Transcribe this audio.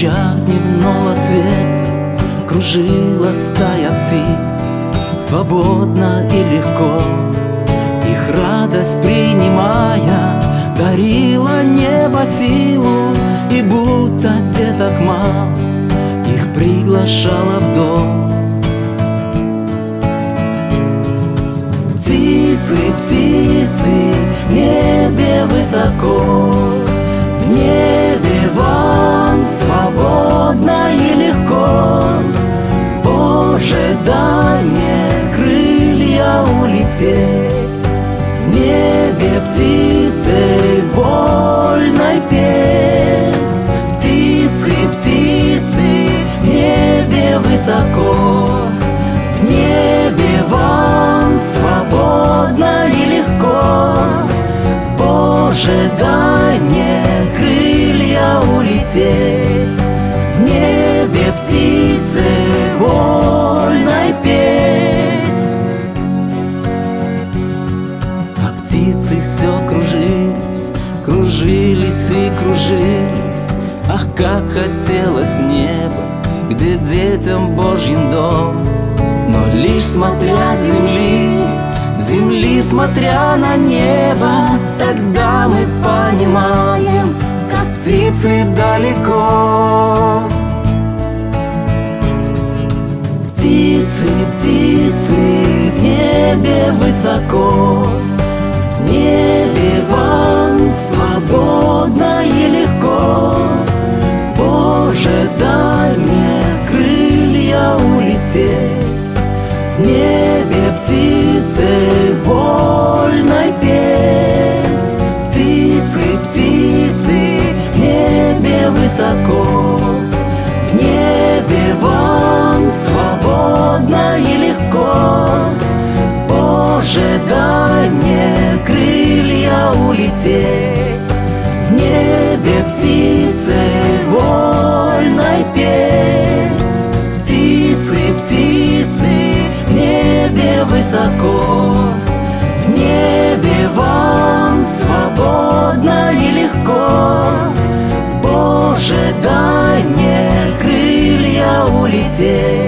лучах дневного света кружила стая птиц, свободно и легко. Их радость принимая, дарила небо силу, и будто деток мал их приглашала в дом. Птицы, птицы, в небе высоко, в небе вам свободно и легко. Боже, дай мне крылья улететь, в небе птицей вольной петь. Птицы, птицы, в небе высоко, в небе вам свободно и легко. Боже, дай мне крылья улететь, в небе птицей вольной петь. А птицы все кружились, кружились и кружились. Ах, как хотелось в небо, где детям Божьим дом. Но лишь смотря с земли, земли смотря на небо, тогда мы понимаем, как птицы далеко. Птицы, птицы, в небе высоко, в небе вам свободно и легко. Боже, дай мне крылья улететь, в небе птицей вольной петь. Птицы, птицы, в небе высоко, в небе вам свободно и легко. Боже, дай мне крылья улететь, в небе птицей вольной петь. Птицы, птицы, в небе высоко, в небе вам свободно и легко. Боже, дай мне крылья улететь,